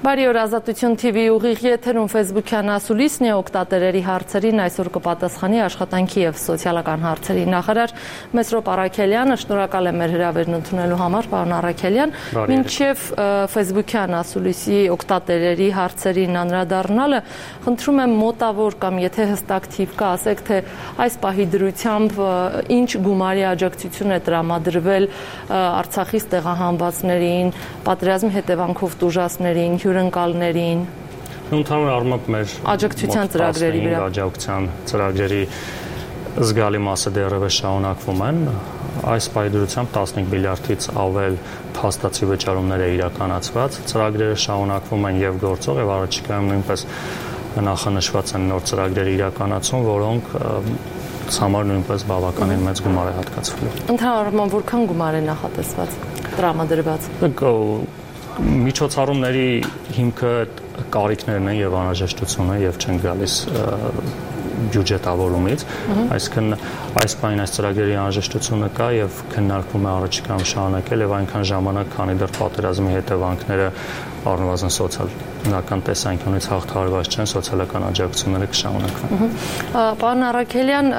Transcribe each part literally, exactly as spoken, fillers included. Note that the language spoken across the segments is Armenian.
Բարի օր, Ազատություն թիվի ուղիղ եթերում Facebook-յան ասուլիսն է, օգտատերերի հարցերին այսօր կպատասխանի աշխատանքի և սոցիալական հարցերի նախարար Մեսրոպ Առաքելյանը։ Շնորհակալ եմ մեր հրավերն ընդունելու համար, պարոն Առաքելյան։ Մինչև Facebook-յան ասուլիսի օգտատերերի հարցերին անդրադառնալը, խնդրում եմ մոտավոր կամ եթե հստակ թիվ կա, ասեք, թե այս պահի դրությամբ ինչ գումարի աջակցություն է տրամադրվել Արցախից տեղահանվածներին, պատերազմի հետևանքով տուժածներին, հյուրընկալներին։ Ընդհանուր առմամբ մեր աջակցության ծրագրերի վրա աջակցության ծրագրերի զգալի մասը դեռևս շարունակվում են։ Այս պայդրությամբ տասնհինգ միլիարդից ավել փաստացի վճարումներ է իրականացված, ծրագրերը շարունակվում են եւ գործող եւ առաջիկայում նույնպես նախանշված են նոր ծրագրերի իրականացում, որոնք համար նույնպես բավականին մեծ գումար է հատկացվել։ Ընդհանուր առմամբ որքան գումար է նախատեսված, տրամադրված։ Միջոցառումների հիմքը կարիքներն են եւ անհրաժեշտությունը եւ չեն գալիս բյուջետավորումից, այսինքն այս բանին այս ծրագրերի անհրաժեշտությունը կա եւ քննարկվում է առաջիկայում շարունակել եւ այնքան ժամանակ, քանի դեռ պատերազմի հետևանքները առնվազն սոցիալական տեսանկյունից հաղթահարված չեն, սոցիալական աջակցությունները կշարունակվեն։ Պարոն Առաքելյան,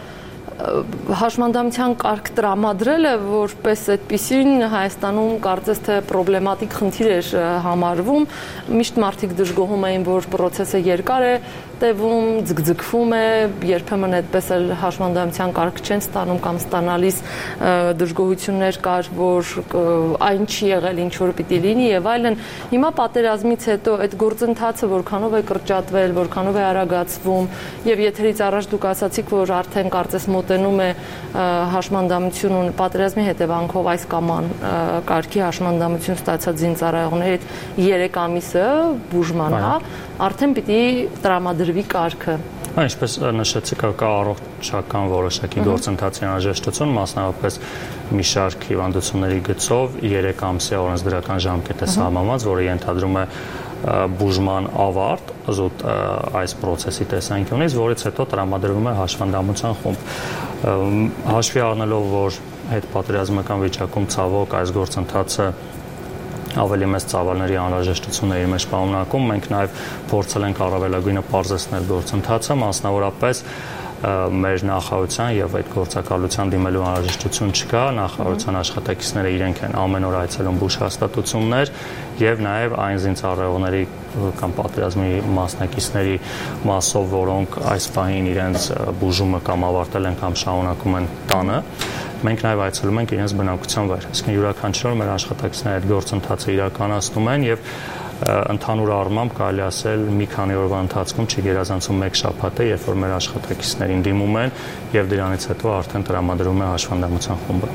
հաշմանդամության կարգ տրամադրելը որպես այդպիսին Հայաստանում կարծես թե պրոբլեմատիկ խնդիր էր համարվում, միշտ մարդիկ դժգոհում էին, որ process-ը երկար է տևում, ձգձգվում է, երբեմն այդպես էլ հաշմանդամության կարգ չեն ստանում կամ ստանալիս դժգոհություններ կար, որ այն չի եղել ինչ որ պիտի լինի եւ այլն։ Հիմա պատերազմից հետո այդ գործընթացը որքանով է կրճատվել, որքանով է արագացվում եւ եթերից առաջ դուք ասացիք, որ արդեն կարծես մոտենում է հաշմանդամություն ու պատերազմի հետևանքով այս կամ այն կարգի հաշմանդամություն ստացած զինծառայողների երեք ամիսը բուժման, հա, արդեն պիտի տրամադրվի կարգը։ Ինչպես նշեցիք, կա առողջական որոշակի գործընթացի անհրաժեշտություն, մասնավորապես մի շարք հիվանդությունների գծով երեք ամսյա օրենսդրական ժամկետ է սահմանված, որը ենթադրում է բուժման ավարտ զուտ այս process-ի տեսանկյունից, որից հետո տրամադրվում է հաշվանդամության խումբ։ Հաշվի առնելով, որ հետպատերազմական վիճակում ցավոք այս գործընթացը ավելի մեծ ծավալների անհրաժեշտություններ իր մեջ պարունակում, մենք նաև փորձել ենք առավելագույնը պարզեցնել գործընթացը, մասնավորապես մեր նախարարության եւ այդ գործակալության դիմելու անհրաժեշտություն չկա, նախարարության աշխատակիցները իրենք են ամեն օր այցելում բուժ հաստատություններ եւ նաեւ այն զինծառայողների կամ պատերազմի մասնակիցների մասով, որոնք այս պահին իրենց բուժումը կամ ավարտել են կամ շարունակում են տանը, մենք նաև այցելում ենք իրենց բնակության վայր։ Այսինքն յուրաքանչյուր մեր աշխատակիցները այդ գործընթացը իրականացնում են եւ ընդհանուր առմամբ կարելի ասել մի քանի օրվա ընթացքում չգերազանցում մեկ շաբաթ է, երբ որ մեր աշխատակիցներին դիմում են եւ դրանից հետո արդեն տրամադրվում է հաշվանդամության խումբը։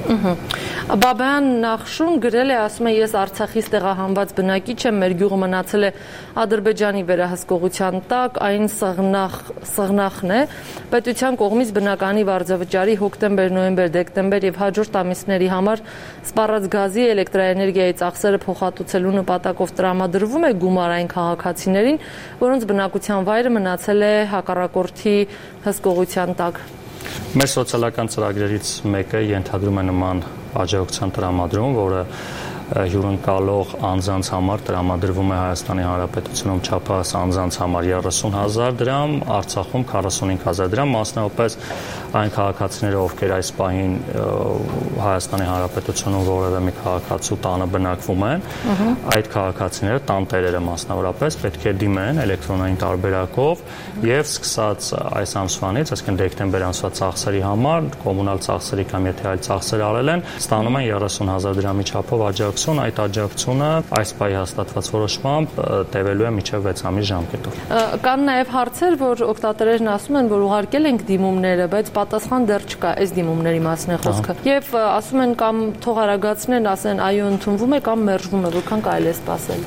Բաբայան Նախշուն գրել է, ասում է, ես Արցախից տեղահանված բնակիչ եմ, մեր գյուղը մնացել է Ադրբեջանի վերահսկողության տակ, այն սղնախ սղնախն է, պետության կողմից բնականի վարձավճարի հոկտեմբեր, նոյեմբեր, դեկտեմբեր եւ հաջորդ ամիսների համար սպառած գազի, էլեկտրաէներգիայի ծախսերը փոխհատուցելու նպատակով տրամադրվում է գումար այն քաղաքացիներին, որոնց բնակության վայրը մնացել է հակառակորդի հսկողության տակ։ Մեր սոցիալական ծրագրերից մեկը ենթադրում է նման աջակցության տրամադրում, որը հյուրընկալող անձանց համար տրամադրվում է Հայաստանի Հանրապետությունում չափահաս անձանց համար երեսուն հազար դրամ, Արցախում քառասունհինգ հազար դրամ, մասնավորապես այն քաղաքացիները, ովքեր այս պահին Հայաստանի Հանրապետությունում որևէ մի քաղաքացու տանը բնակվում են, այդ քաղաքացիները, տանտերերը մասնավորապես պետք է դիմեն էլեկտրոնային տարբերակով եւ սկսած այս ամսվանից, այսինքն դեկտեմբեր ամսվա ծախսերի համար, կոմունալ ծախսերի կամ եթե այլ ծախսեր արել են, ստանում են երեսուն հազար դրամի չափով աջակցություն, այդ աջակցությունը այս պահի հաստատված որոշմամբ տևելու է մինչև վեց ամիս ժամկետով։ Կան նաև հարցեր, որ օգտատերերն ասում են, որ ուղարկել ենք դիմումները, բայց պատասխան դեռ չկա, այս դիմումների մասն է խոսքը։ Եվ ասում են կամ թող արագացնեն, ասեն այո ընդունվում է կամ մերժվում է, որքան կարելի է սպասել։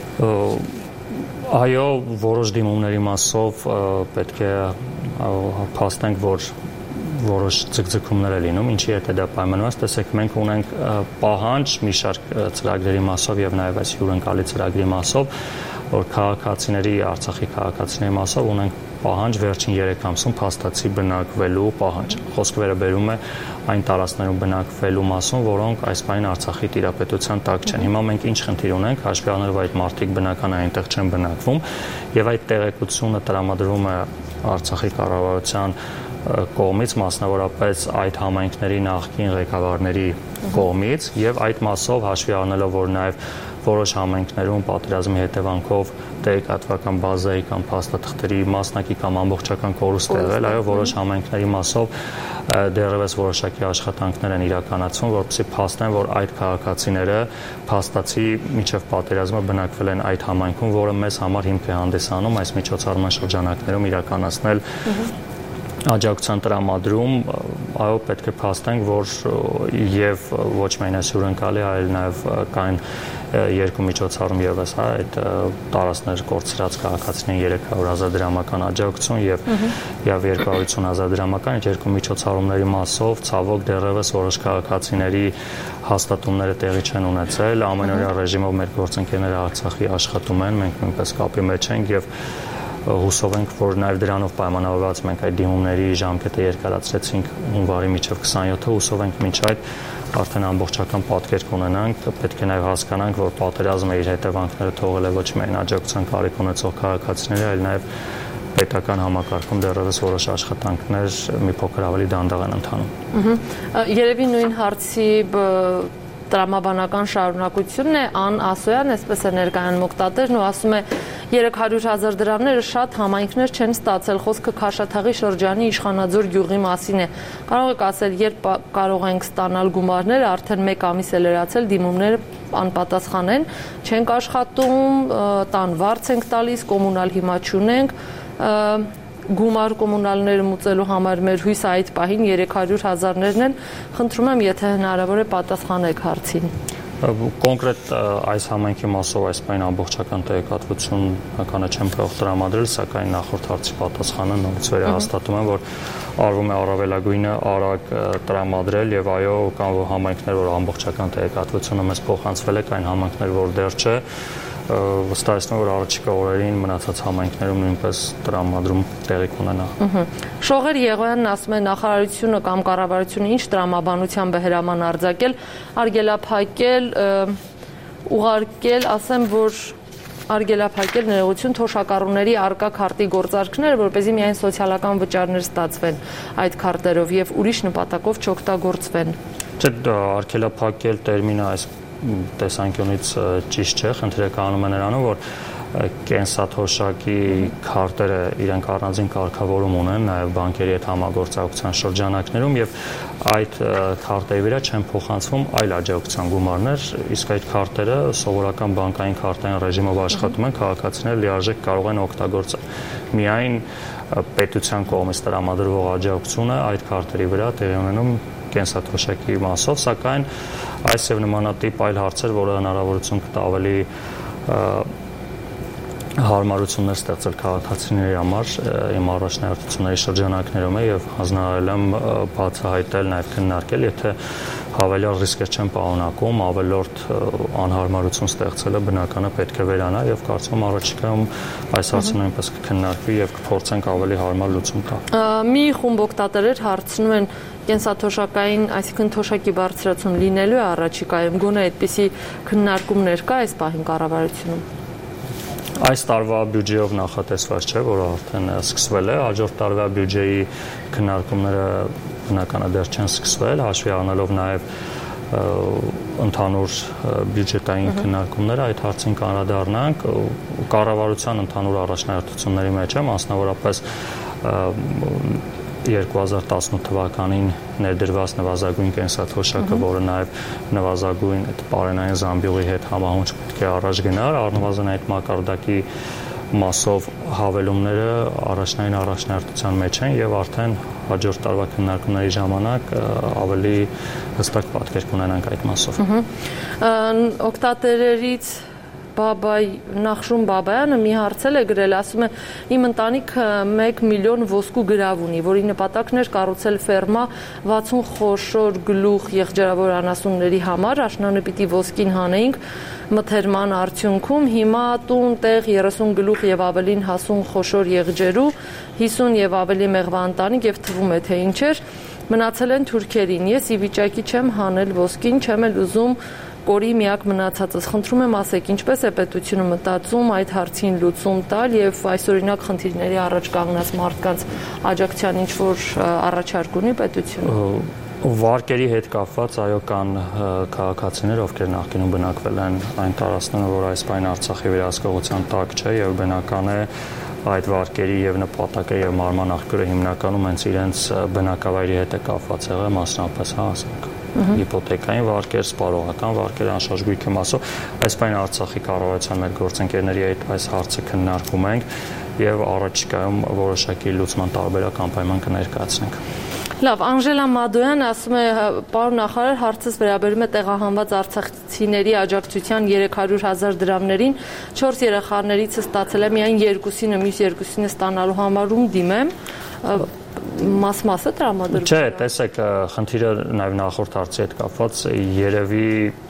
Այո, որոշ դիմումների մասով պետք է փաստենք, որ որոշ ձգձգումներ է լինում, ինչի հետ է դա պայմանված, տեսեք, մենք ունենք պահանջ մի շարք ծրագրերի մասով եւ նաեւ այս հյուրընկալի ծրագրի մասով որ քաղաքացիների, Արցախի քաղաքացիների մասով ունենք պահանջ վերջին երեք ամսում փաստացի բնակվելու պահանջ։ Խոսքը վերաբերում է այն տարածքներում բնակվելու մասում, որոնք այս պահին Արցախի տիրապետության տակ չեն։ Հիմա մենք ինչ խնդիր ունենք, հաշվի առնելով այդ մարդիկ բնական այնտեղ չեն բնակվում, եւ այդ տեղեկությունը տրամադրվում է Արցախի կառավարության կողմից, մասնավորապես այդ համայնքների նախկին ղեկավարների կողմից, եւ այդ մասով հաշվի առնելով, որ նաեւ որոշ համայնքներում պատերազմի հետևանքով տեղեկատվական բազայի կամ փաստաթղթերի մասնակի կամ ամբողջական կորուստ եղել, այո, որոշ համայնքների մասով դեռևս որոշակի աշխատանքներ են իրականացվում, որպեսզի փաստեն, որ այդ քաղաքացիները փաստացի միջև պատերազմը բնակվել են այդ համայնքում, որը մեզ համար հիմք է հանդիսանում այս միջոցառման շրջանակներում իրականացնել աջակցության տրամադրում, այո, պետք է փաստենք, որ եւ ոչ միայն այս հյուրընկալի, այլ նաեւ կային երկու միջոցառում եւս, հա, այդ տարածքներ կորցրած քաղաքացիներին երեք հարյուր հազար դրամական աջակցություն եւ եւ երկու հարյուր ութ հազար դրամական, այդ երկու միջոցառումների մասով ցավոք դեռևս որոշ քաղաքացիների հաստատումները տեղի չեն ունեցել, ամենօրյա ռեժիմով մեր գործընկերները Արցախի աշխատում են, մենք նույնպես կապի մեջ ենք եւ հուսով ենք, որ նաև դրանով պայմանավորված մենք այդ դիմումների ժամկետը երկարացրեցինք հունվարի մինչև քսաներկու, հուսով ենք մինչ այդ արդեն ամբողջական պատկեր կունենանք, պետք է նաև հասկանանք, որ պատերազմը իր հետևանքները թողել է ոչ միայն աջակցության կարիք ունեցող քաղաքացիների, այլ նաև պետական համակարգում դեռևս որոշ աշխատանքներ մի փոքր ավելի դանդաղ են ընթանում։ Երևի նույն հարցի տրամաբանական շարունակությունն է, Ան Ասոյան, այսպես է ներկայանում օգտատերն ու ասում է երեք հարյուր հազար դրամները շատ համայնքներ չեն ստացել, խոսքը Քաշաթաղի շրջանի Իշխանաձոր գյուղի մասին է։ Կարող եք ասել, երբ կարող ենք ստանալ գումարները, արդեն մեկ ամիս է լրացել, դիմումները անպատասխան են, չենք աշխատում, տան վարձ ենք տալիս, կոմունալ հիմա չունենք, գումար կոմունալները մուծելու համար մեր հույսը այդ պահին երեք հարյուր հազարներն են, խնդրում եմ, եթե հնարավոր է պատասխանեք հարցին։ Կոնկրետ այս համայնքի մասով այս պահին ամբողջական տեղեկատվություն ականը չեմ կարող տրամադրել, սակայն նախորդ հարցի պատասխանը նորից վերահաստատում եմ, որ արվում է առավելագույնը արագ տրամադրել եւ այո, կան համայնքներ, որ ամբողջական տեղեկատվությունը մեզ փոխանցվել է, կային համայնքներ, որ դեռ չէ, վստահեցնում որ առաջիկա օրերին մնացած համայնքներում նույնպես տրամադրում տեղի կունենա։ Շողեր Եղոյանն ասում է նախարարությունը կամ կառավարությունը ինչ տրամաբանությամբ է հրաման արձակել, արգելափակել, ուղարկել, ասեմ, որ արգելափակել ներողություն թոշակառուների արկա քարտի գործարքները, որպեսզի միայն սոցիալական վճարներ ստացվեն այդ քարտերով եւ ուրիշ նպատակով չօգտագործվեն։ Չէ, արգելափակել տերմինը այս տեսանկյունից ճիշտ չէ, խնդիրը կանում է նրանում, որ կենսաթոշակի քարտերը իրենք առանձին կարգավորում ունեն նաև բանկերի հետ համագործակցության շրջանակներում եւ այդ քարտերի վրա չեն փոխանցվում այլ աջակցության գումարներ, իսկ այդ քարտերը սովորական բանկային քարտային ռեժիմով աշխատում են, քաղաքացիները լիարժեք կարող են օգտագործել։ Միայն պետության կողմից տրամադրվող աջակցությունը այդ քարտերի վրա տեղի ունենում կենսաթոշակի մասով, սակայն այս եւ նմանատիպ այլ հարցեր, որը հնարավորություն կտա ավելի հարմարություններ ստեղծել քաղաքացիների համար, իմ առաջնահերթությունների շրջանակներում է եւ հանձնարարել եմ բացահայտել նաեւ քննարկել, եթե հավելյալ ռիսկեր չեն պարունակում, ավելորդ անհարմարություն ստեղծելը բնականը պետք է վերանա եւ կարծում եմ առաջիկայում այս հարցը նույնպես կքննարկվի եւ կփորձենք ավելի հարմար լուծում տալ։ Մի խումբ օգտատերեր հարցնում են կենսաթոշակային, այսինքն թոշակի բարձրացում լինելու է առաջիկայում, գոնե այդպիսի քննարկումներ կա այս պահին կառավարությունում։ Այս տարվա բյուջեով նախատեսված չէ, որը արդեն սկսվել է, հաջորդ տարվա բյուջեի քննարկումները բնականաբար դեռ չեն սկսվել, հաշվի առնելով նաև ընդհանուր բյուջետային քննարկումները, այդ հարցին կանդրադառնանք, կառավարության ընդհանուր առաջնահերթությունների մեջ է, մասնավորապես երկու հազար տասնութ թվականին ներդրված նվազագույն կենսաթոշակը, որը նաև նվազագույն այդ պարենային զամբյուղի հետ համահունչ պետք է առաջ գնար, առնվազն այդ մակարդակի մասով հավելումները առաջնային առաջնահերթության մեջ են եւ արդեն հաջորդ տարվա քննարկումների ժամանակ ավելի հստակ պատկեր կունենանք այդ մասով։ Օգտատերերից Բաբայ Նախշում Բաբայանը մի հարցել է գրել, ասում է իմ ընտանիքը մեկ միլիոն ոսկու գրավ ունի, որի նպատակն էր կառուցել ֆերմա վաթսուն խոշոր գլուխ եղջերավոր անասունների համար, աշնանը պիտի ոսկին հանեինք մթերման արդյունքում, հիմա տուն տեղ երեսուն գլուխ եւ ավելին հասուն խոշոր եղջերու, հիսուն եւ ավելի մեղվա ընտանիք եւ թվում է թե ինչ էր, մնացել են թուրքերին, ես ի վիճակի չեմ հանել ոսկին, չեմ էլ ուզում կորի միակ մնացածս, խնդրում եմ ասեք, ինչպես է պետությունը մտածում այդ հարցին լուծում տալ եւ այսօրինակ խնդիրների առաջ կանգնած մարդկանց աջակցության ինչ որ առաջարկ ունի պետությունը։ Վարկերի հետ կապված այո կան քաղաքացիներ, ովքեր նախկինում բնակվել են այն տարածքներում, որ այս բան Արցախի վերահսկողության տակ չէ եւ բնական է այդ վարկերի եւ նպատակը եւ մարման աղբյուրը հիմնականում հենց իրենց բնակավայրի հետ է կապված եղել, մասնապես հա ասենք հիպոթեկային վարկեր, սպառողական վարկեր, անշարժ գույքի մասով, այս բան Արցախի կառավարության մեր գործընկերների հետ այս հարցը քննարկում ենք եւ առաջիկայում որոշակի լուծման տարբերակ անպայման կներկայացնենք։ Լավ, Անժելա Մադոյանը ասում է, պարոն նախարար, հարցս վերաբերում է տեղահանված արցախցիների աջակցության երեք հարյուր հազար դրամներին, չորս երեխաներից ստացել եմ միայն երկուսինը, մյուս երկուսինը ստանալու համար ում դիմեմ, մաս-մասը տրամադրում։ Չէ, տեսեք, խնդիրը նաև նախորդ հարցի հետ կապված երևի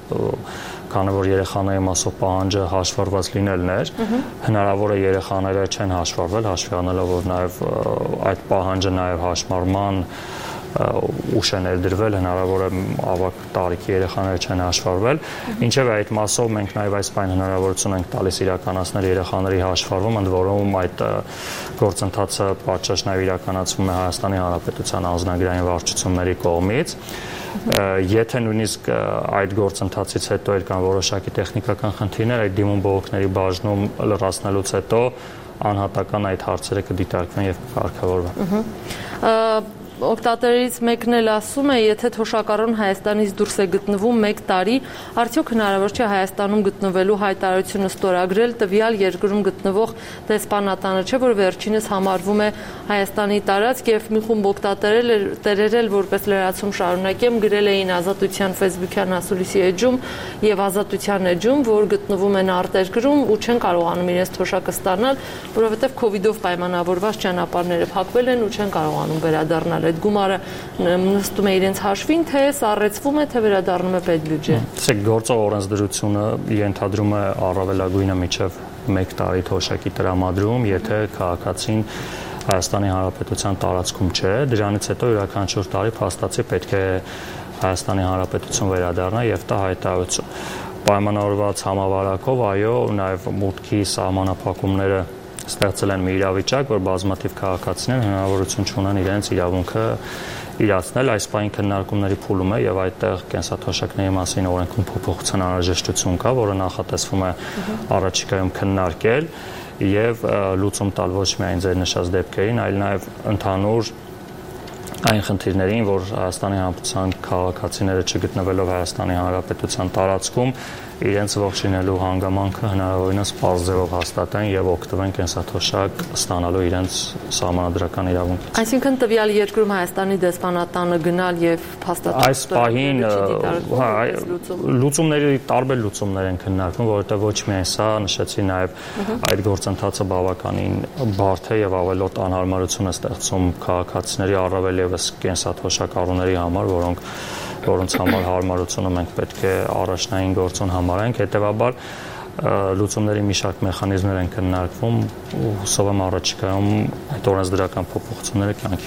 քանի որ երեխաների մասով պահանջը հաշվառված լինելն էր, հնարավոր է երեխաները չեն հաշվառվել, հաշվի առնելով որ նաև այդ պահանջը նաև հաշմարման ուշ է ներդրվել, հնարավոր է ավագ տարիքի երեխաները չեն հաշվառվել, ինչևէ այդ մասով մենք նաև այս բան հնարավորություն ենք տալիս իրականացնել երեխաների հաշվառում, ընդ որում այդ գործընթացը պատշաճ նաև իրականացվում է Հայաստանի Հանրապետության անձնագրային վարչությունների կողմից։ Եթե նույնիսկ այդ գործընթացից հետո էր կան որոշակի տեխնիկական խնդիրներ, այդ դիմում բողոքների բաժնում լրացնելուց հետո անհատական այդ հարցերը կդիտարկվեն եւ կկարգավորվեն։ Օգտատերից մեկն էլ ասում է, եթե թոշակառուն Հայաստանից դուրս է գտնվում մեկ տարի, արդյոք հնարավոր չէ Հայաստանում գտնվելու հայտարարությունը ստորագրել տվյալ երկրում գտնվող դեսպանատանը, չէ՞ որ վերջինս համարվում է Հայաստանի տարածք եւ մի խումբ օգտատերեր էլ որպես լրացում շարունակեմ գրել էին Ազատության Facebook-յան ասուլիսի էջում եւ Ազատության էջում, որ գտնվում են արտերկրում ու չեն կարողանում իրենց թոշակը ստանալ, որովհետեւ կոവിഡ്ով պայմանավորված ճանապարհները փակվել են ու չեն կարողանում վերադառնալ այդ գումարը նստում է իրենց հաշվին, թե սառեցվում է, թե վերադառնում է պետբյուջե։ Տեսեք, գործող օրենսդրությունը ենթադրում է առավելագույնը մինչև մեկ տարի թոշակի տրամադրում, եթե քաղաքացին Հայաստանի Հանրապետության տարածքում չէ, դրանից հետո յուրաքանչյուր տարի փաստացի պետք է Հայաստանի Հանրապետություն վերադառնա եւ տա հայտարարություն։ Պայմանավորված համավարակով, այո, նաեւ մուտքի սահմանափակումները ստեղծել են մի իրավիճակ, որ բազմաթիվ քաղաքացիներ հնարավորություն չունեն իրենց իրավունքը իրացնել, այս պահին քննարկումների փուլում է եւ այդտեղ կենսաթոշակների մասին օրենքում փոփոխության անհրաժեշտություն կա, որը նախատեսվում է առաջիկայում քննարկել եւ լուծում տալ ոչ միայն ձեր նշած դեպքերին, այլ նաեւ ընդհանուր այն խնդիրներին, որ Հայաստանի Հանրապետության քաղաքացիները չգտնվելով Հայաստանի Հանրապետության տարածքում իրենց ողջունելու հանգամանքը հնարավորինս պարզ ձևով հաստատեն եւ օգտվեն կենսաթոշակ ստանալու իրենց սահմանադրական իրավունքից։ Այսինքն տվյալ երկրում Հայաստանի դեսպանատանը գնալ եւ փաստաթղթ այս պահին հա լուծումների տարբեր լուծումներ են քննարկվում, որովհետեւ ոչ միայն սա, նշեցի նաեւ այդ գործընթացը բավականին բարդ է եւ ավելորդ անհարմարություն է ստեղծում քաղաքացիների առավել եւս կենսաթոշակառուների համար, որոնք որոնց համար հարմարությունը մենք պետք է առաջնային գործոն համարենք, հետևաբար լուծումների մի շարք մեխանիզմներ են քննարկվում ու հուսով եմ առաջիկայում այդ օրենսդրական փոփոխությունները կյանքի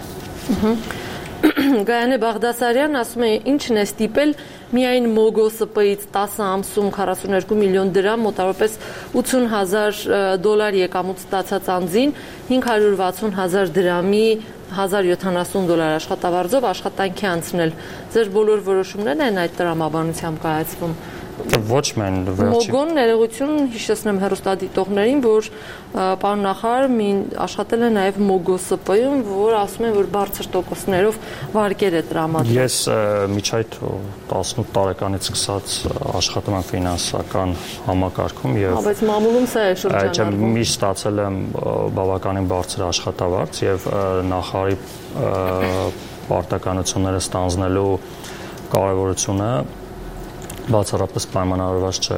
կոչվեն։ Գայանե Բաղդասարյան ասում է, ինչն է ստիպել միայն Մոգոսպ-ից տասը ամսում քառասունուերկու միլիոն դրամ, մոտավորապես ութուն հազար դոլար եկամուտ ստացած անձին հինգ հարյուր վաթսուն հազար դրամի հազար յոթանասուն դոլար աշխատավարձով աշխատանքի անցնել։ Ձեր բոլոր որոշումներն են այդ տրամաբանությամբ կայացվում։ Ոչ միայն վերջի Մոգոն ներողություն հիշեցնեմ հեռուստադիտողներին, որ պարոն նախարար աշխատել է նաև Մոգոսպ-ում, որ ասում են, որ բարձր տոկոսներով վարկեր է տրամադրում։ Ես միջ այդ տասնութ տարեկանից սկսած աշխատում եմ ֆինանսական համակարգում եւ Բայց մամուլում սա է շրջանառվում։ Այո, միշտ ստացել եմ բավականին բարձր աշխատավարձ եւ նախարարի պարտականությունները ստանձնելու կարեւորությունը բացառապես պայմանավորված չէ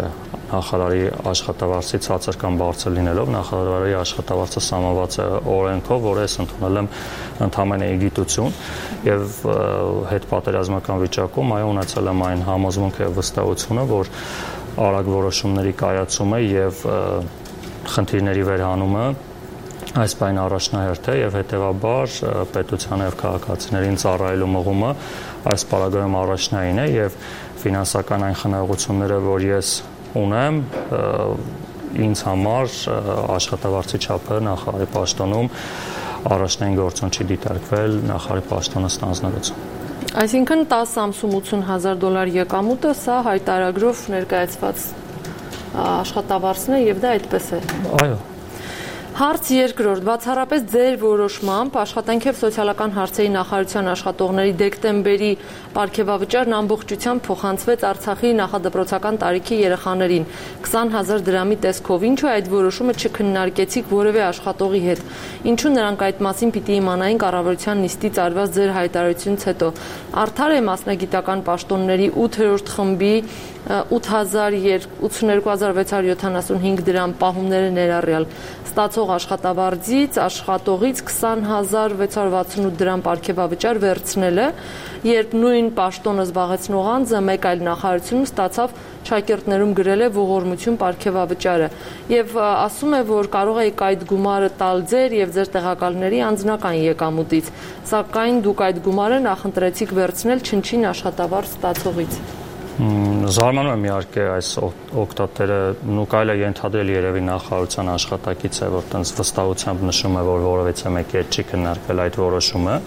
նախարարի աշխատավարձի ցածր կամ բարձր լինելով նախարարի աշխատավարձը սահմանված է օրենքով, որը ես ընդունել եմ ընդհանրապես գիտություն եւ հետպատերազմական վիճակում այո ունեցել եմ այն համոզմունքը եւ վստահությունը, որ արագ որոշումների կայացումը եւ խնդիրների վերահանումը այս բան առաջնահերթ է եւ հետեւաբար պետության եւ քաղաքացիներին ծառայելու մղումը այս պարագայում առաջնային է եւ ֆինանսական այն խնայողությունները, որ ես ունեմ, ինձ համար աշխատավարձի չափը նախարարի պաշտոնում առաջնային գործոն չի դիտարկվել նախարարի պաշտոնը ստանձնելուց։ Այսինքն տասը ամսում ութուն հազար դոլար եկամուտը սա հայտարարագրով ներկայացված աշխատավարձն է եւ դա այդպես է։ Այո։ Հարց երկրորդ, բացառապես ձեր որոշմամբ աշխատանքի եւ սոցիալական հարցերի նախարարության աշխատողների դեկտեմբերի պարգևավճարն ամբողջությամբ փոխանցվեց Արցախի նախադպրոցական տարիքի երեխաներին քսան հազար դրամի տեսքով, ինչու այդ որոշումը չքննարկեցիք որևէ աշխատողի հետ, ինչու նրանք այդ մասին պիտի իմանային կառավարության նիստից արված ձեր հայտարարությունից հետո։ Արդար է մասնագիտական պաշտոնների ութերորդ խմբի ութ հազար ութսուներկու հազար վեց հարյուր յոթանասունհինգ դրամ պահումները ներառյալ ստացող աշխատավարձից աշխատողից քսան հազար վեց հարյուր վաթսունութ դրամ պարգևավճար վերցնելը, երբ նույն պաշտոնը զբաղեցնող անձը մեկ այլ նախարարությունում ստացավ շակերտներում գրել է ողորմություն պարգևավճարը եւ ասում է, որ կարող եք այդ գումարը տալ ձեր եւ ձեր տեղակալների անձնական եկամուտից, սակայն դուք այդ գումարը նախընտրեցիք վերցնել չնչին աշխատավարձ ստացողից։ Զարմանում եմ իհարկե այս օգտատերը նու կարելի է ենթադրել երևի նախարարության աշխատակից է, որ տենց վստահությամբ նշում է, որ որովհետեւ մեկի հետ չի քննարկվել այդ որոշումը։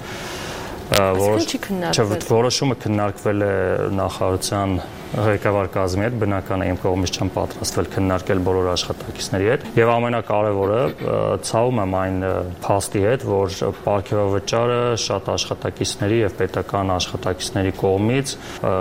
Որոշումը քննարկվել է նախարարության ղեկավար կազմի հետ, բնական է իմ կողմից չեմ պատրաստվել քննարկել բոլոր աշխատակիցների հետ եւ ամենակարևորը ցավում եմ այն փաստի հետ, որ պարգևավճարը շատ աշխատակիցների եւ պետական աշխատակիցների կողմից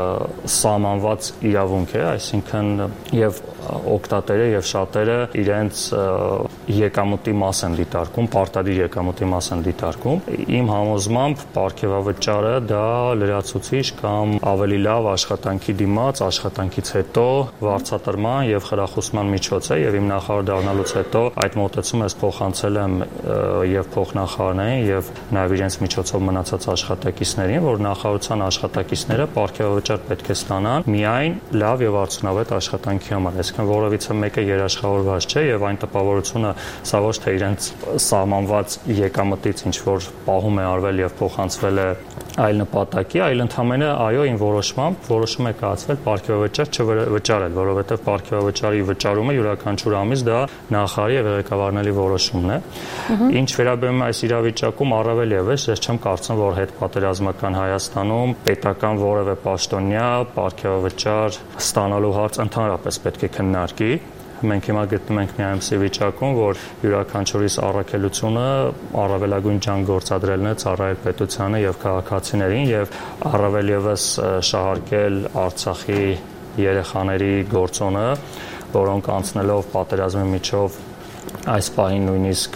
սահմանված իրավունք է, այսինքն եւ օգտատերը եւ շատերը իրենց եկամուտի մաս են դիտարկում, պարտադիր եկամուտի մաս են դիտարկում։ Իմ համոզմամբ պարգևավճարը դա լրացուցիչ կամ ավելի լավ աշխատանքի դիմաց աշխատանքից հետո վարձատրման եւ խրախուսման միջոց է եւ իմ նախարար դառնալուց հետո այդ մոտեցումը ես փոխանցել եմ եւ փոխնախարարներին եւ նաեւ իրենց միջոցով մնացած աշխատակիցներին, որ նախարարության աշխատակիցները պարգևավճար պետք է ստանան միայն լավ եւ արդյունավետ աշխատանքի համար, այսինքն որովիցե մեկը երաշխավորված չէ եւ այն տպավորությունը սա ոչ թե իրենց սահմանված եկամտից ինչ որ պահում է արվել եւ փոխանցվել է այլ նպատակի, այլ ընդհանրապես այո իմ որոշմամբ որոշում է կայացվել պարգևավճար չվճարել, որովհետեւ պարգևավճարի վճարումը յուրաքանչյուր ամիս դա նախարարի եւ ղեկավարների որոշումն է։ Ինչ վերաբերում է այս իրավիճակում առավել եւս ես չեմ կարծում, որ հետպատերազմական Հայաստանում պետական որևէ պաշտոնյա պարգևավճար ստանալու հարց ընդհանրապես պետք է քննարկի։ Մենք հիմա գտնում ենք մի այնպիսի վիճակում, որ յուրաքանչյուրիս առաքելությունը առավելագույն ջանք գործադրելն է ծառայել պետությանը եւ քաղաքացիներին եւ առավել եւս շահարկել Արցախի երեխաների գործոնը, որոնք անցնելով պատերազմի միջով այս պահին նույնիսկ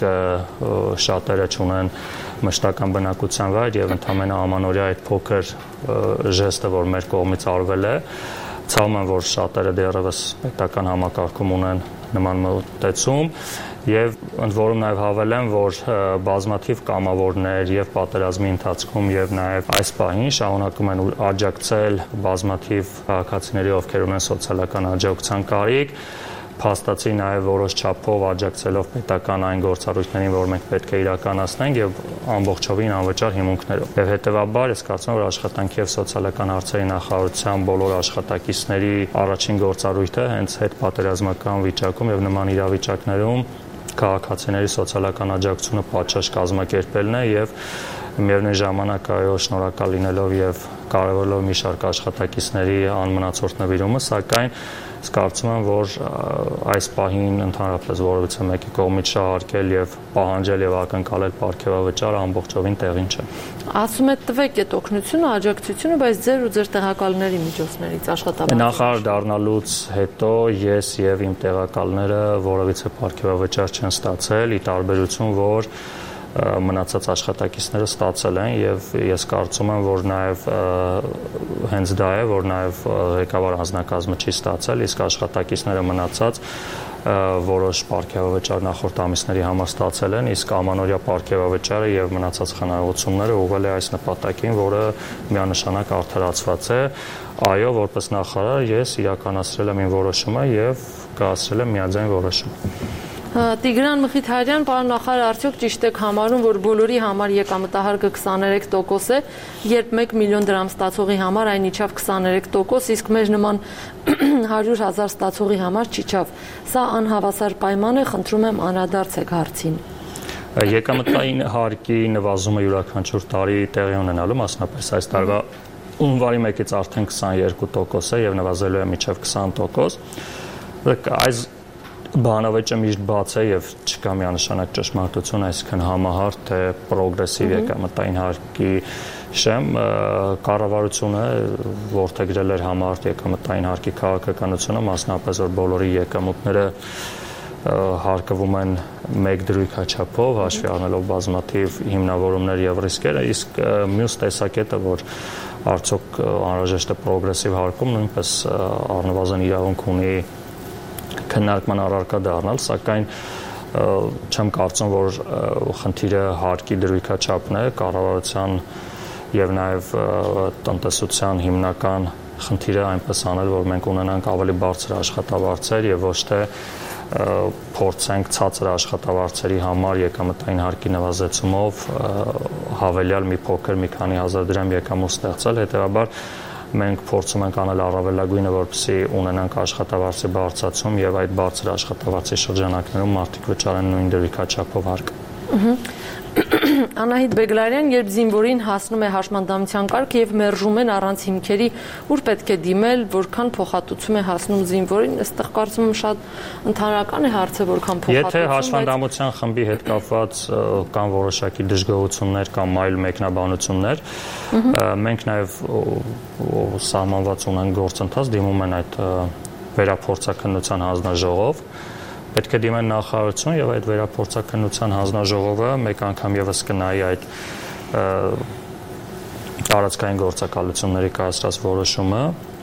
շատերը չունեն մշտական բնակության վայր եւ ընդհանրապես ամանորյա այդ փոքր ժեստը, որ մեր կողմից արվել է, ցավում եմ, որ շատերը դեռևս պետական համակարգում ունեն նման մոտեցում եւ ընդ որում նաեւ հավելեմ, որ բազմաթիվ կամավորներ եւ պատերազմի ընթացքում եւ նաեւ այս պահին շարունակում են աջակցել բազմաթիվ քաղաքացիների, ովքեր ունեն սոցիալական աջակցության կարիք, փաստացի նաև որոշ չափով աջակցելով պետական այն գործառույթներին, որ մենք պետք է իրականացնենք եւ ամբողջովին անվճար հիմունքներով։ Եվ հետեւաբար ես կարծում եմ, որ աշխատանքի եւ սոցիալական հարցերի նախարարության բոլոր աշխատակիցների առաջին գործառույթը հենց հետպատերազմական վիճակում եւ նման իրավիճակներում քաղաքացիների սոցիալական աջակցությունը պատշաճ կազմակերպելն է եւ միևնույն ժամանակ այո շնորհակալ լինելով եւ կարևորելով մի շարք աշխատակիցների անմնացորդ նվիրումը, սակայն կարծում եմ, որ այս պահին ընդհանրապես որովհետեւ մեկի կողմից շահարկել եւ պահանջել եւ ակնկալել պարգևավճարը ամբողջովին տեղին չէ։ Ասում եք տվեք այդ օգնությունը, աջակցությունը, բայց ձեր ու ձեր տեղակալների միջոցներից աշխատավարձ։ Նախարար դառնալուց հետո ես եւ իմ տեղակալները որովհետեւ պարգևավճար չեն ստացել, ի տարբերություն որ մնացած աշխատակիցները ստացել են եւ ես կարծում եմ, որ նաեւ հենց դա է, որ նաեւ ղեկավար անձնակազմը չի ստացել, իսկ աշխատակիցները մնացած որոշ պարգևավճար նախորդ ամիսների համար ստացել են, իսկ ամանորյա պարգևավճարը եւ մնացած խնայողությունները ուղղել է այս նպատակին, որը միանշանակ արդարացված է։ Այո, որպես նախարար ես իրականացրել եմ իմ որոշումը եւ կայացրել եմ միաձայն որոշում։ Տիգրան Մխիթարյան, պարոն նախարար, արդյոք ճիշտ եք համարում, որ բոլորի համար եկամտահարկը քսաներեք տոկոս է, երբ մեկ միլիոն դրամ ստացողի համար այն իջավ քսաներեք տոկոս, իսկ մեր նման հարյուր հազար ստացողի համար չիջավ։ Սա անհավասար պայման է, խնդրում եմ անդրադարձեք հարցին։ Եկամտային հարկի նվազումը յուրաքանչյուր տարի տեղի ունենալու, մասնապես այս տարվա հունվարի մեկից արդեն քսաներկու տոկոս է եւ նվազելու է մինչեւ քսան տոկոս։ Այս բանավեճը միշտ բաց է եւ չկա միանշանակ ճշմարտություն, այսինքն համահարթ թե պրոգրեսիվ եկամտային հարկի շեմ կառավարությունը որդեգրել էր համահարթ եկամտային հարկի քաղաքականությունը, մասնապես որ բոլորի եկամուտները հարկվում են մեկ դրույքաչափով, հաշվի առնելով բազմաթիվ հիմնավորումներ եւ ռիսկեր, իսկ մյուս տեսակետը, որ արդյոք անհրաժեշտ է պրոգրեսիվ հարկում, նույնպես առնվազն իրավունք ունի քննարկման առարկա դառնալ, սակայն չեմ կարծում, որ խնդիրը հարկի դրույքաչափն է, կառավարության եւ նաեւ տնտեսության հիմնական խնդիրը այնպես անել, որ մենք ունենանք ավելի բարձր աշխատավարձեր եւ ոչ թե փորձենք ցածր աշխատավարձերի համար եկամտային հարկի նվազեցումով հավելյալ մի փոքր մի քանի հազար դրամ եկամուտ ստեղծել, հետեւաբար մենք փորձում ենք անել առավելագույնը, որպեսզի ունենանք աշխատավարձի բարձրացում եւ այդ բարձր աշխատավարձի շրջանակներում մարդիկ վճարեն նույն դրույքաչափով հարկ։ Անահիտ Բեգլարյան, երբ զինվորին հասնում է հաշմանդամության կարգ եւ մերժում են առանց հիմքերի, ուր պետք է դիմել, որքան փոխհատուցում է հասնում զինվորին, այստեղ կարծում եմ շատ ընդհանրական է հարցը, որքան փոխհատուցում։ Եթե հաշմանդամության խմբի հետ կապված կան որոշակի դժգոհություններ կամ այլ մեկնաբանություններ, մենք նաեւ սահմանված ունենք գործընթաց, դիմում են այդ վերափորձաքննության հանձնաժողով, պետք է դիմեն նախարարություն եւ այդ վերափորձաքննության հանձնաժողովը մեկ անգամ եւս կնայի այդ տարածքային գործակալությունների կայացրած որոշումը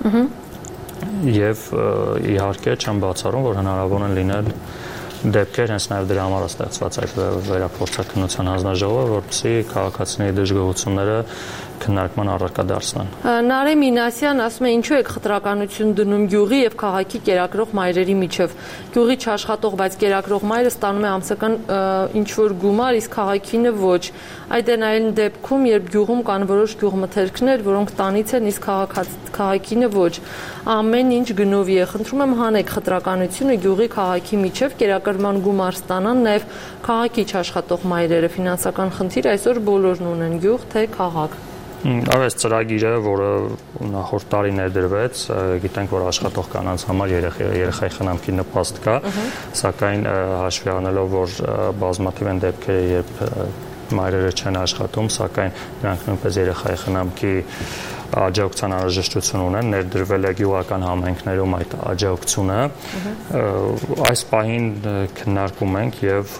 եւ իհարկե չեմ բացառում, որ հնարավոր են լինել դեպքեր, հենց նաեւ դրա համար է ստեղծված այդ վերափորձաքննության հանձնաժողովը, որպեսզի քաղաքացիների դժգոհությունները քննարկման առարկա դարձնան։ Նարե Մինասյան ասում է, ինչու եք խտրականություն դնում գյուղի եւ քաղաքի կերակրող մայրերի միջև։ Գյուղի չաշխատող, բայց կերակրող մայրը ստանում է ամսական ինչ որ գումար, իսկ քաղաքինը ոչ։ Այդ են այլ դեպքում, երբ գյուղում կան որոշ գյուղմթերքներ, որոնք տանից են, իսկ քաղաքինը ոչ։ Ամեն ինչ գնովի է։ Խնդրում եմ հանեք խտրականությունը գյուղի քաղաքի միջև, կերակրման գումար ստանան նաեւ քաղաքի չաշխատող մայրերը։ Ֆինանսական խնդիր այսօր բոլորն ունեն, գյուղ թե քաղաք։ Այս ծրագիրը, որը նախորդ տարի ներդրվեց, գիտենք, որ աշխատող կանանց համար երեխայի խնամքի նպաստ կա, սակայն հաշվի առնելով, որ բազմաթիվ են դեպքերը, երբ մայրերը չեն աշխատում, սակայն նրանք նույնպես երեխայի խնամքի աջակցության անհրաժեշտություն ունեն, ներդրվել է գյուղական համայնքներում այդ աջակցությունը։ Այս պահին քննարկում ենք եւ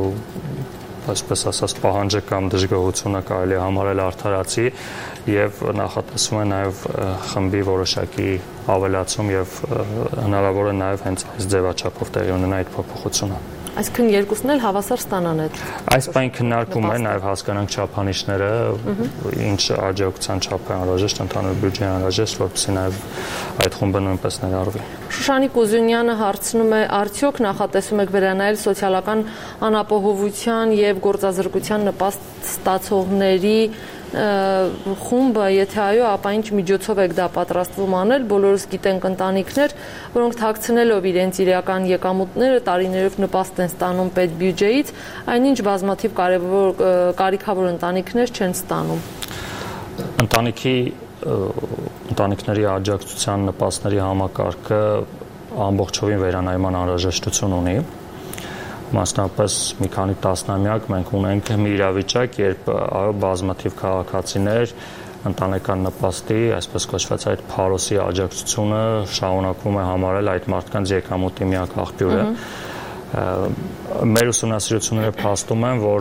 այսպես ասած պահանջը կամ դժգոհությունը կարելի է համարել արդարացի եւ նախատեսվում է նաեւ խմբի որոշակի ավելացում եւ հնարավոր է նաեւ հենց այս ձևաչափով տեղի ունենա այդ փոփոխությունը։ Այսինքն երկուսն էլ հավասար ստանան այդ։ Այս բան քննարկում է նաեւ հասկանանք չափանիշները, ինչ աջակցության չափ է անհրաժեշտ, ընդհանուր բյուջե անհրաժեշտ, որպեսզի նաեւ այդ խումբը նույնպես ներառվի։ Շուշանիկ Ուզունյանը հարցնում է, արդյոք նախատեսում եք վերանայել սոցիալական անապահովության եւ գործազրկության նպաստ ստացողների խումբը, եթե այո, ապա ինչ միջոցով եք դա պատրաստվում անել, բոլորս գիտենք ընտանիքներ, որոնք թաքցնելով իրենց իրական եկամուտները տարիներով նպաստ են ստանում պետբյուջեից, այնինչ բազմաթիվ կարևոր կարիքավոր ընտանիքներ չեն ստանում։ Ընտանիքի ընտանիքների աջակցության նպաստների համակարգը ամբողջովին վերանայման անհրաժեշտություն ունի։ Մասնապես մի քանի տասնամյակ մենք ունենք մի իրավիճակ, երբ այո բազմաթիվ քաղաքացիներ ընտանեկան նպաստի, այսպես կոչված այդ փարոսի աջակցությունը շարունակվում է համարել այդ մարդկանց եկամուտի միակ աղբյուրը։ Մեր ուսումնասիրությունները փաստում են, որ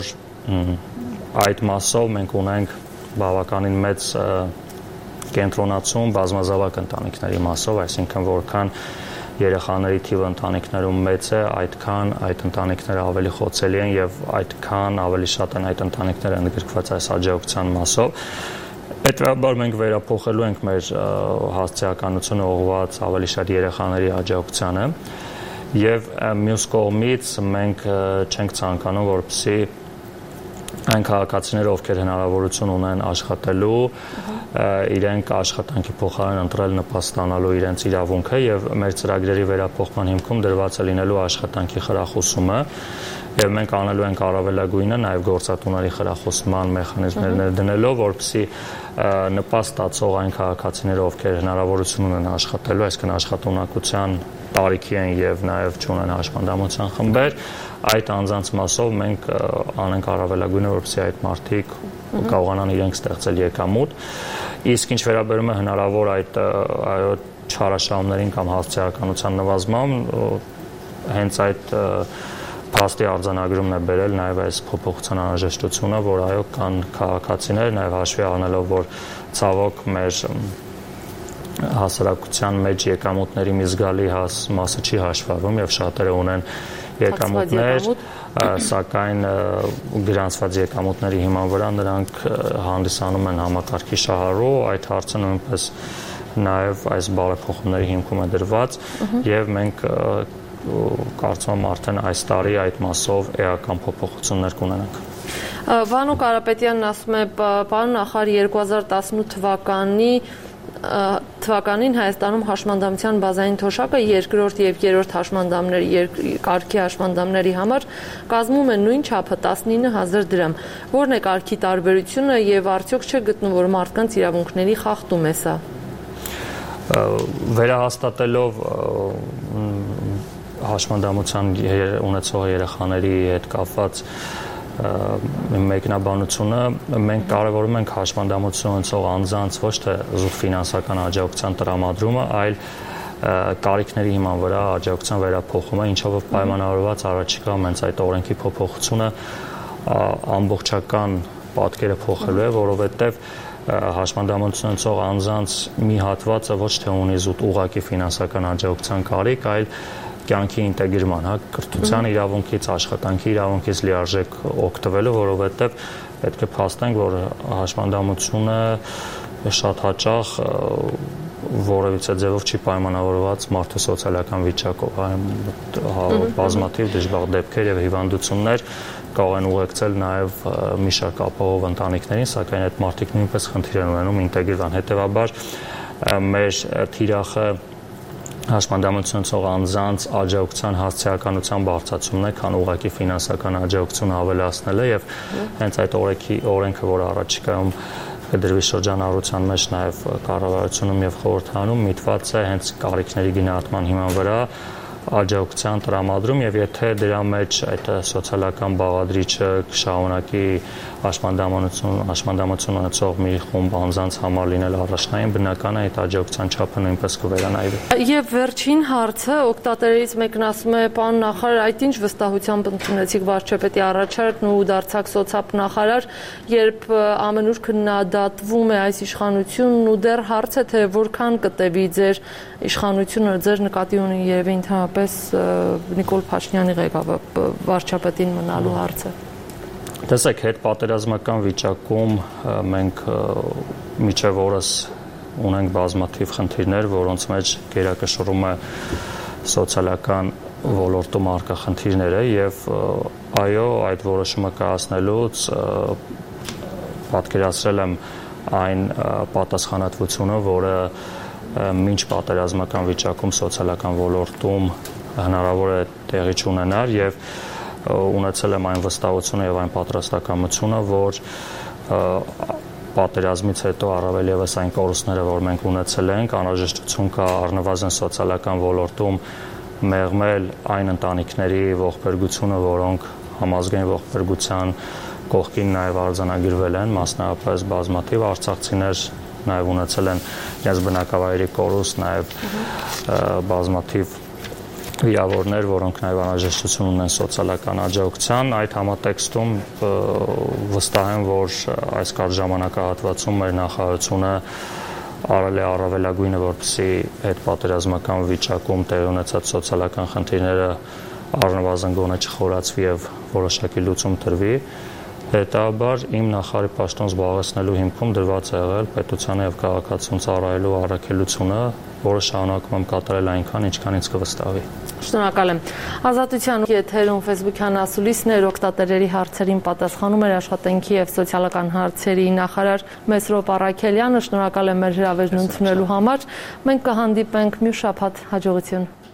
այդ մասով մենք ունենք բավականին մեծ կենտրոնացում բազմազավակ ընտանիքների մասով, այսինքն որքան երեխաների թիվը ընտանիքներում մեծ է, այդքան այդ ընտանիքները ավելի խոցելի են եւ այդքան ավելի շատ են այդ ընտանիքները ընդգրկված այս աջակցության մասով։ Հետևաբար մենք վերափոխելու ենք մեր հասցեականությունը ուղղված ավելի շատ երեխաների աջակցությանը եւ մյուս կողմից մենք չենք ցանկանում, որպեսզի այն քաղաքացիները, ովքեր հնարավորություն ունեն աշխատելու, իրենք աշխատանքի փոխարեն ընտրել նպաստ ստանալու իրենց իրավունքը եւ մեր ծրագրերի վերափոխման հիմքում դրված է լինելու աշխատանքի խրախուսումը եւ մենք անելու ենք առավելագույնը նաեւ գործատուների խրախուսման մեխանիզմներ ներդնելով, որպեսզի նպաստ ստացող այն քաղաքացիները, ովքեր հնարավորություն ունեն աշխատելու, այսինքն աշխատունակության տարիքի են եւ նաեւ չունեն հաշմանդամության խմբեր, այդ անձանց մասով մենք անենք առավելագույնը, որպեսզի այդ մարդիկ կարողանան իրենք ստեղծել եկամուտ։ Իսկ ինչ վերաբերում է հնարավոր այդ այո չարաշահումներին կամ հասցեականության նվազման, հենց այդ փաստի արձանագրումն է բերել նաև այս փոփոխության անհրաժեշտությունը, որ այո կան քաղաքացիներ, նաև հաշվի առնելով, որ ցավոք մեր հասարակության մեջ եկամուտների մի զգալի մասը չի հաշվառվում եւ շատերը ունեն եկամուտներ, սակայն գրանցված եկամուտների հիման վրա նրանք հանդիսանում են համակարգի շահառու, այդ հարցը նույնպես նաև այս բարեփոխումների հիմքում է դրված եւ մենք կարծում եմ արդեն այս տարի այդ մասով էական փոփոխություններ կունենանք։ Վանո Կարապետյանն ասում է, պարոն նախարար, երկու հազար տասնութ թվականի թվականին Հայաստանում հաշմանդամության բազային թոշակը երկրորդ եւ երրորդ հաշմանդամների կարգի հաշմանդամների համար կազմում է նույն չափը տասնինը հազար դրամ։ Որն է կարգի տարբերությունը եւ արդյոք չէ գտնում, որ մարդկանց իրավունքների խախտում է սա։ Վերահաստատելով հաշմանդամության ունեցող երեխաների հետ կապված մեկնաբանությունը, մենք կարևորում ենք հաշմանդամություն ունեցող անձանց ոչ թե զուտ ֆինանսական աջակցության տրամադրումը, այլ կարիքների հիման վրա աջակցության վերափոխումը, ինչով պայմանավորված առաջիկայում հենց այդ օրենքի փոփոխությունը ամբողջական պատկերը փոխելու է, որովհետև հաշմանդամություն ունեցող անձանց մի հատվածը ոչ թե ունի զուտ ուղղակի ֆինանսական աջակցության կարիք, այլ կյանքի ինտեգրման, հա, կրթության իրավունքից, աշխատանքի իրավունքից լիարժեք օգտվելու, որովհետև պետք է փաստենք, որ հաշմանդամությունը շատ հաճախ որևիցե ձևով չի պայմանավորված մարդու սոցիալական վիճակով, հա, բազմաթիվ դժվար դեպքեր եւ հիվանդություններ կարող են ուղեկցել նաեւ մի շարք ապահով ընտանիքներին, սակայն այդ մարդիկ նույնպես խնդիր են ունենում ինտեգրվան։ Հետեւաբար մեր թիրախը հաշմանդամություն ունեցող անձանց աջակցության հասցեականության բարձրացումն է, քան ուղղակի ֆինանսական աջակցությունը ավելացնելը եւ հենց այդ օրենքի օրենքը, որը առաջիկայում կդրվի շրջանառության մեջ նաեւ կառավարությունում եւ խորհրդարանում միտված է հենց կարիքների գնահատման հիման վրա աջակցության տրամադրում եւ եթե դրա մեջ այդ սոցիալական բաղադրիչը կշարունակի հաշմանդամություն հաշմանդամություն ունեցող մի խումբ անձանց համար լինել առաջնային, բնական է այդ աջակցության չափը նույնպես կվերանայվի։ Եվ վերջին հարցը օգտատերերից մեկն ասում է, պարոն նախարար, այդ ինչ վստահությամբ ընդունեցիք վարչապետի առաջարկն ու դարձաք սոցապ նախարար, երբ ամենուր քննադատվում է այս իշխանությունն ու դեռ հարց է թե որքան կտևի ձեր իշխանությունը, ձեր նկատի ունի երևի ընդհանրապես Նիկոլ Փաշինյանի ղեկավար վարչապետին մնալու հարցը։ Տեսեք, հետ պատերազմական վիճակում մենք միջև օրս ունենք բազմաթիվ խնդիրներ, որոնց մեջ գերակշռում է սոցիալական ոլորտում առկա խնդիրները եւ այո, այդ որոշումը կայացնելուց պատկերացրել եմ այն պատասխանատվությունը, որը մինչ պատերազմական վիճակում սոցիալական ոլորտում հնարավոր է տեղի չունենար եւ ունեցել եմ այն վստահությունը եւ այն պատրաստակամությունը, որ պատերազմից հետո առավել եւս այն կորուստները, որ մենք ունեցել ենք, անհրաժեշտություն կա առնվազն սոցիալական ոլորտում մեղմել այն ընտանիքների ողբերգությունը, որոնք համազգային ողբերգության կողքին նաեւ արձանագրվել են, մասնավորապես բազմաթիվ արցախցիներ նաեւ ունեցել են իրենց բնակավայրի կորուստ, նաեւ բազմաթիվ վիավորներ, որոնք նաև անհրաժեշտություն ունեն սոցիալական աջակցության, այդ համատեքստում վստահ եմ, որ այս կարճ ժամանակահատվածում մեր նախարարությունը արել է առավելագույնը, որպեսզի այդ պատերազմական վիճակում տեղի ունեցած սոցիալական խնդիրները առնվազն գոնե չխորացվի եւ որոշակի լուծում տրվի։ Հետաբար իմ նախարարի պաշտոն զբաղեցնելու հիմքում դրված է եղել պետության եւ քաղաքացիություն ծառայելու առաքելությունը, որը շարունակում եմ կատարել այնքան, ինչքան ինձ կվստահի։ Շնորհակալ եմ։ Ազատության եթերում Facebook-յան ասուլիսներ օգտատերերի հարցերին պատասխանում էր աշխատանքի եւ սոցիալական հարցերի նախարար Մեսրոպ Առաքելյանը։ Շնորհակալ եմ մեր հրավերն ընդունելու համար։ Մենք կհանդիպենք մյուս շաբաթ, հաջողություն։